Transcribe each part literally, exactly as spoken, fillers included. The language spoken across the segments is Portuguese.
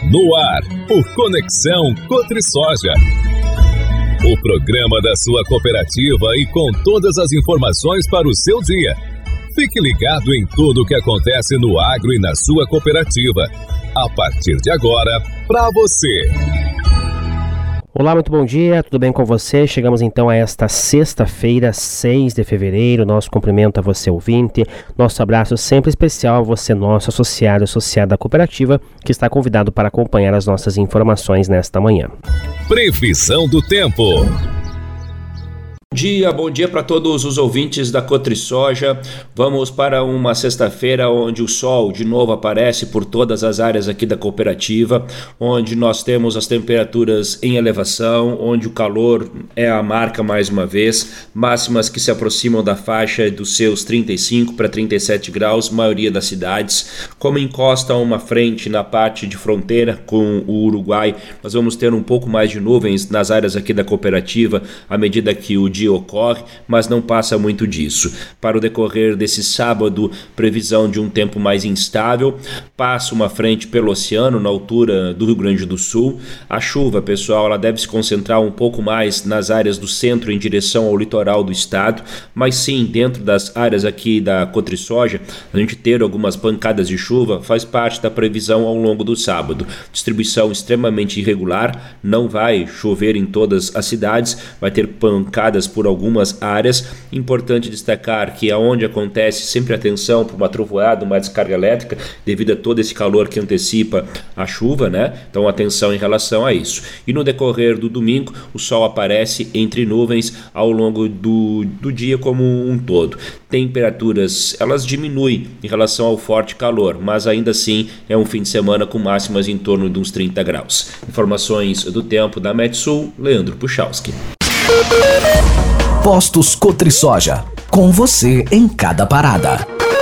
No ar, o Conexão Cotrisoja. O programa da sua cooperativa e com todas as informações para o seu dia. Fique ligado em tudo o que acontece no agro e na sua cooperativa. A partir de agora, para você. Olá, muito bom dia, tudo bem com você? Chegamos então a esta sexta-feira, seis de fevereiro. Nosso cumprimento a você, ouvinte. Nosso abraço sempre especial a você, nosso associado, associado da cooperativa, que está convidado para acompanhar as nossas informações nesta manhã. Previsão do tempo. Bom dia, bom dia para todos os ouvintes da Cotrisoja. Vamos para uma sexta-feira onde o sol de novo aparece por todas as áreas aqui da cooperativa, onde nós temos as temperaturas em elevação, onde o calor é a marca mais uma vez, máximas que se aproximam da faixa dos seus trinta e cinco para trinta e sete graus, maioria das cidades. Como encosta uma frente na parte de fronteira com o Uruguai, nós vamos ter um pouco mais de nuvens nas áreas aqui da cooperativa à medida que o dia ocorre, mas não passa muito disso. Para o decorrer desse sábado, previsão de um tempo mais instável, passa uma frente pelo oceano na altura do Rio Grande do Sul. A chuva, pessoal, ela deve se concentrar um pouco mais nas áreas do centro em direção ao litoral do estado, mas sim, dentro das áreas aqui da Cotrisoja, a gente ter algumas pancadas de chuva faz parte da previsão ao longo do sábado. Distribuição extremamente irregular, não vai chover em todas as cidades, vai ter pancadas por algumas áreas. Importante destacar que aonde acontece sempre atenção para uma trovoada, uma descarga elétrica, devido a todo esse calor que antecipa a chuva, né? Então atenção em relação a isso. E no decorrer do domingo, o sol aparece entre nuvens ao longo do, do dia como um todo. Temperaturas, elas diminuem em relação ao forte calor, mas ainda assim é um fim de semana com máximas em torno de uns trinta graus. Informações do tempo da Metsul, Leandro Puchalski. Postos Cotrisoja, com você em cada parada.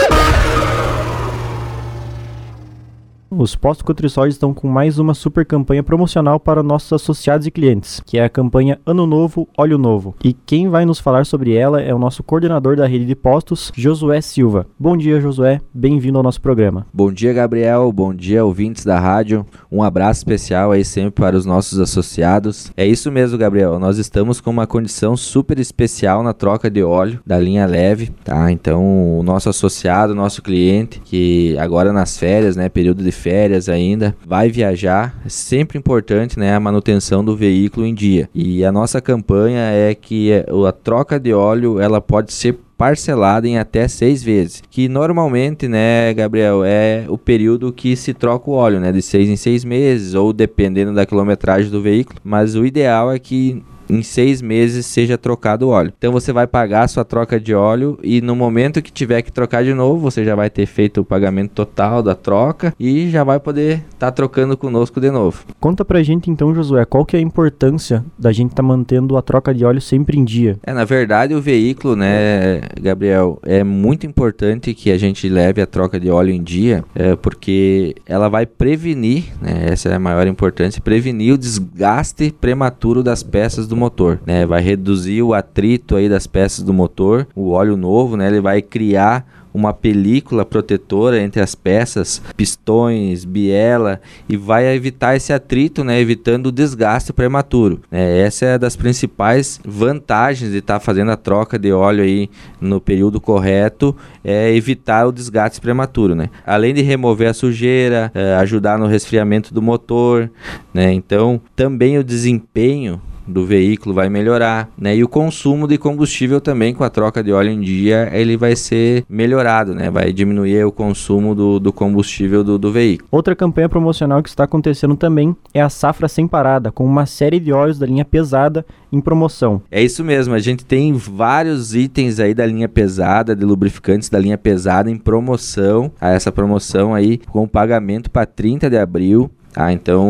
Os postos Cotrisoja estão com mais uma super campanha promocional para nossos associados e clientes, que é a campanha Ano Novo, Óleo Novo. E quem vai nos falar sobre ela é o nosso coordenador da rede de postos, Josué Silva. Bom dia, Josué. Bem-vindo ao nosso programa. Bom dia, Gabriel. Bom dia, ouvintes da rádio. Um abraço especial aí sempre para os nossos associados. É isso mesmo, Gabriel. Nós estamos com uma condição super especial na troca de óleo da linha leve, tá? Então, o nosso associado, o nosso cliente, que agora nas férias, né, período de férias ainda, vai viajar, é sempre importante, né, a manutenção do veículo em dia. E a nossa campanha é que a troca de óleo, ela pode ser parcelada em até seis vezes, que normalmente, né, Gabriel, é o período que se troca o óleo, né, de seis em seis meses, ou dependendo da quilometragem do veículo, mas o ideal é que em seis meses seja trocado o óleo. Então você vai pagar a sua troca de óleo e no momento que tiver que trocar de novo, você já vai ter feito o pagamento total da troca e já vai poder estar tá trocando conosco de novo. Conta pra gente então, Josué, qual que é a importância da gente estar tá mantendo a troca de óleo sempre em dia? É, na verdade o veículo, né, Gabriel, é muito importante que a gente leve a troca de óleo em dia, é, porque ela vai prevenir, né, essa é a maior importância, prevenir o desgaste prematuro das peças do motor, né? Vai reduzir o atrito aí das peças do motor. O óleo novo, né, ele vai criar uma película protetora entre as peças, pistões, biela, e vai evitar esse atrito, né, evitando o desgaste prematuro. É, essa é uma das principais vantagens de estar tá fazendo a troca de óleo aí no período correto, é evitar o desgaste prematuro, né? Além de remover a sujeira, é, ajudar no resfriamento do motor, né? Então, também o desempenho do veículo vai melhorar, né? E o consumo de combustível também, com a troca de óleo em dia, ele vai ser melhorado, né? Vai diminuir o consumo do, do combustível do, do veículo. Outra campanha promocional que está acontecendo também é a Safra Sem Parada, com uma série de óleos da linha pesada em promoção. É isso mesmo, a gente tem vários itens aí da linha pesada, de lubrificantes da linha pesada em promoção. Essa promoção aí com pagamento para trinta de abril. Ah, então,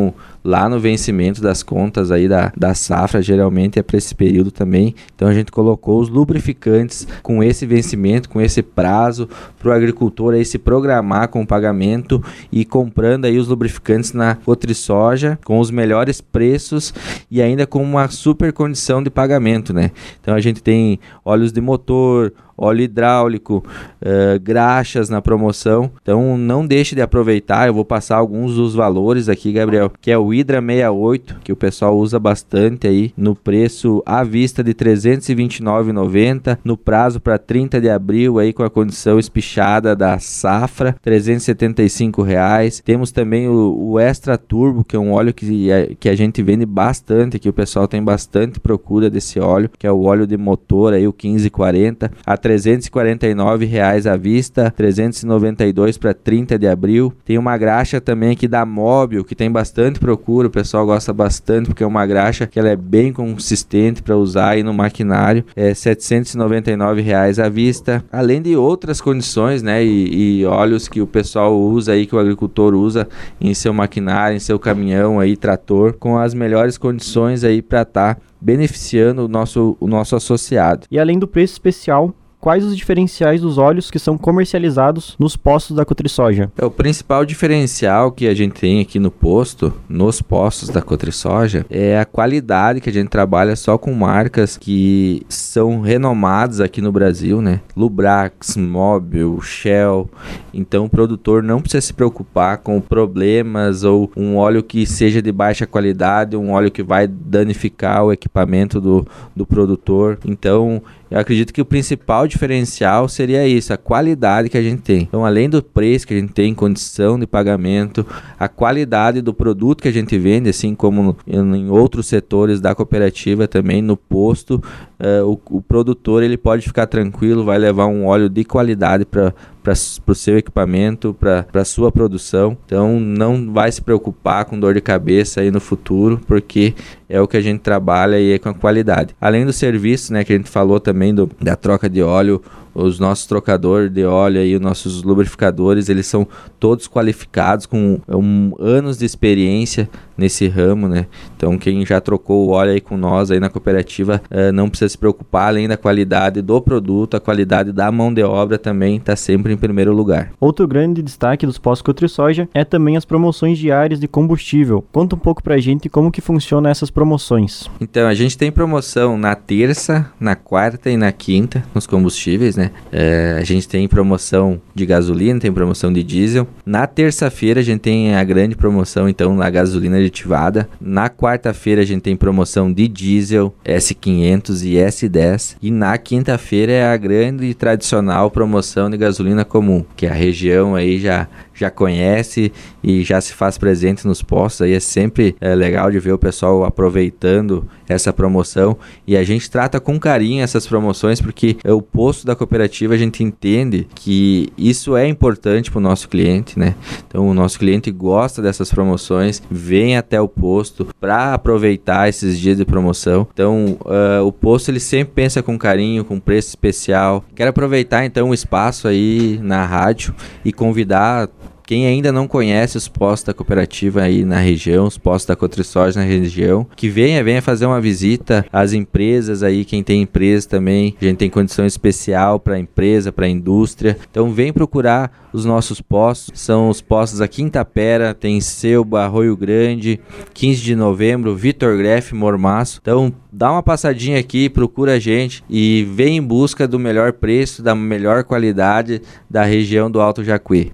lá no vencimento das contas aí da, da safra, geralmente é para esse período também. Então a gente colocou os lubrificantes com esse vencimento, com esse prazo, para o agricultor aí se programar com o pagamento e comprando aí os lubrificantes na Cotrisoja com os melhores preços e ainda com uma super condição de pagamento, né? Então a gente tem óleos de motor, óleo hidráulico, uh, graxas na promoção. Então não deixe de aproveitar. Eu vou passar alguns dos valores aqui, Gabriel, que é o Hydra sessenta e oito, que o pessoal usa bastante aí, no preço à vista de trezentos e vinte e nove reais e noventa centavos, no prazo para trinta de abril aí com a condição espichada da safra, trezentos e setenta e cinco reais. Temos também o, o Extra Turbo, que é um óleo que, que a gente vende bastante, que o pessoal tem bastante procura desse óleo, que é o óleo de motor aí, o quinze quarenta, a trezentos e quarenta e nove reais à vista, trezentos e noventa e dois para trinta de abril. Tem uma graxa também aqui da Móbil, que tem bastante procura, o pessoal gosta bastante, porque é uma graxa que ela é bem consistente para usar aí no maquinário, é setecentos e noventa e nove reais à vista, além de outras condições, né, e, e óleos que o pessoal usa aí, que o agricultor usa em seu maquinário, em seu caminhão aí, trator, com as melhores condições aí para estar tá beneficiando o nosso, o nosso associado. E além do preço especial, quais os diferenciais dos óleos que são comercializados nos postos da Cotrisoja? É, o principal diferencial que a gente tem aqui no posto, nos postos da Cotrisoja, é a qualidade, que a gente trabalha só com marcas que são renomadas aqui no Brasil, né? Lubrax, Móbil, Shell. Então o produtor não precisa se preocupar com problemas ou um óleo que seja de baixa qualidade, um óleo que vai danificar o equipamento do, do produtor. Então eu acredito que o principal diferencial seria isso, a qualidade que a gente tem. Então, além do preço que a gente tem, condição de pagamento, a qualidade do produto que a gente vende, assim como no, em outros setores da cooperativa também, no posto, uh, o, o produtor ele pode ficar tranquilo, vai levar um óleo de qualidade para para o seu equipamento, para a sua produção. Então não vai se preocupar com dor de cabeça aí no futuro, porque é o que a gente trabalha e é com a qualidade. Além do serviço, né, que a gente falou também do, da troca de óleo, os nossos trocadores de óleo e os nossos lubrificadores, eles são todos qualificados com um, anos de experiência nesse ramo, né? Então quem já trocou o óleo aí com nós aí na cooperativa uh, não precisa se preocupar, além da qualidade do produto, a qualidade da mão de obra também está sempre em primeiro lugar. Outro grande destaque dos postos Cotrisoja é também as promoções diárias de combustível. Conta um pouco pra gente como que funciona essas promoções. Então a gente tem promoção na terça, na quarta e na quinta nos combustíveis, né? É, a gente tem promoção de gasolina, tem promoção de diesel. Na terça-feira a gente tem a grande promoção então na gasolina aditivada. Na quarta-feira a gente tem promoção de diesel, S quinhentos e S dez. E na quinta-feira é a grande e tradicional promoção de gasolina comum, que a região aí já, já conhece e já se faz presente nos postos. Aí é sempre é, legal de ver o pessoal aproveitando essa promoção, e a gente trata com carinho essas promoções, porque o posto da cooperativa a gente entende que isso é importante para o nosso cliente, né? Então o nosso cliente gosta dessas promoções, vem até o posto para aproveitar esses dias de promoção. Então uh, o posto ele sempre pensa com carinho, com preço especial. Quero aproveitar então o espaço aí na rádio e convidar quem ainda não conhece os postos da cooperativa aí na região, os postos da Cotrisoja na região, que venha, venha fazer uma visita às empresas aí, quem tem empresa também, a gente tem condição especial para a empresa, para a indústria. Então vem procurar os nossos postos, são os postos aqui em Tapera, tem Selba, Arroio Grande, quinze de novembro, Vitor Greff, Mormaço. Então dá uma passadinha aqui, procura a gente e vem em busca do melhor preço, da melhor qualidade da região do Alto Jacuí.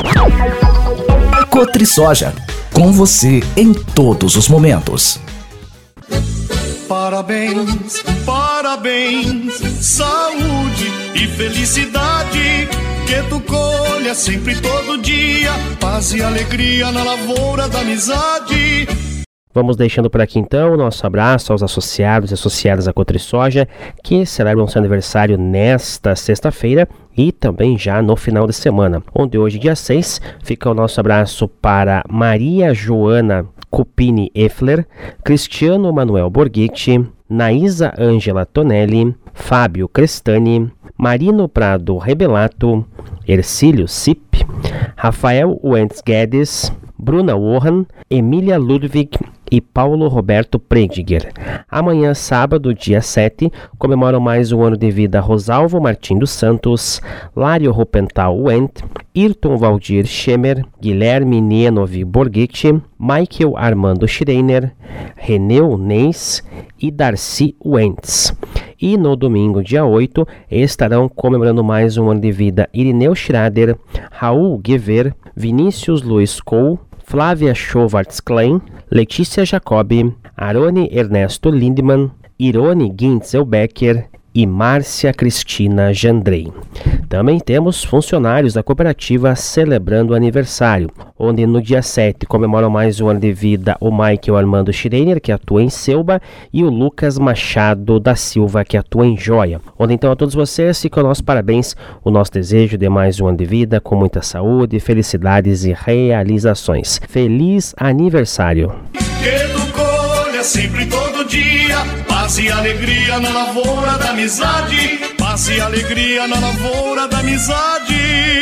Cotrisoja, com você em todos os momentos. Parabéns, parabéns, saúde e felicidade, que tu colha sempre todo dia, paz e alegria na lavoura da amizade. Vamos deixando por aqui então o nosso abraço aos associados e associadas da Cotrisoja, que celebram seu aniversário nesta sexta-feira e também já no final de semana, onde hoje, dia seis, fica o nosso abraço para Maria Joana Cupini Effler, Cristiano Manuel Borghetti, Naísa Ângela Tonelli, Fábio Crestani, Marino Prado Rebelato, Ercílio Cip, Rafael Wentz Guedes, Bruna Warren, Emília Ludwig e Paulo Roberto Prediger. Amanhã, sábado, dia sete, comemoram mais um ano de vida Rosalvo Martim dos Santos, Lário Rupental Wendt, Ayrton Valdir Schemer, Guilherme Nienovi Borghetti, Michael Armando Schreiner, Reneu Neis e Darcy Wentz. E no domingo, dia oito, estarão comemorando mais um ano de vida Irineu Schrader, Raul Guever, Vinícius Luiz Cole, Flávia Schwartz-Klein, Letícia Jacobi, Arone Ernesto Lindemann, Irone Gintzel-Becker e Márcia Cristina Jandrei. Também temos funcionários da cooperativa celebrando o aniversário, onde no dia sete comemoram mais um ano de vida o Michael Armando Schreiner, que atua em Selba, e o Lucas Machado da Silva, que atua em Joia. Onde então a todos vocês fica o nosso parabéns, o nosso desejo de mais um ano de vida, com muita saúde, felicidades e realizações. Feliz aniversário! Que tu colha sempre todo dia, paz e alegria na lavoura da amizade, paz e alegria na lavoura da amizade.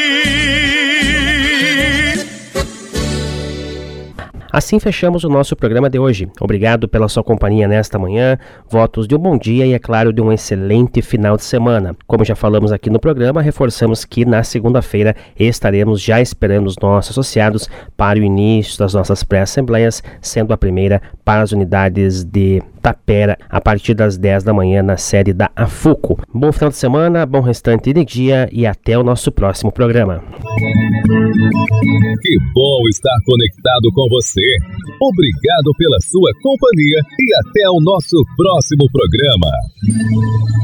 Assim fechamos o nosso programa de hoje. Obrigado pela sua companhia nesta manhã, votos de um bom dia e, é claro, de um excelente final de semana. Como já falamos aqui no programa, reforçamos que na segunda-feira estaremos já esperando os nossos associados para o início das nossas pré-assembleias, sendo a primeira para as unidades de Tapera, a partir das dez da manhã na sede da AFUCO. Bom final de semana, bom restante de dia e até o nosso próximo programa. Que bom estar conectado com você. Obrigado pela sua companhia e até o nosso próximo programa.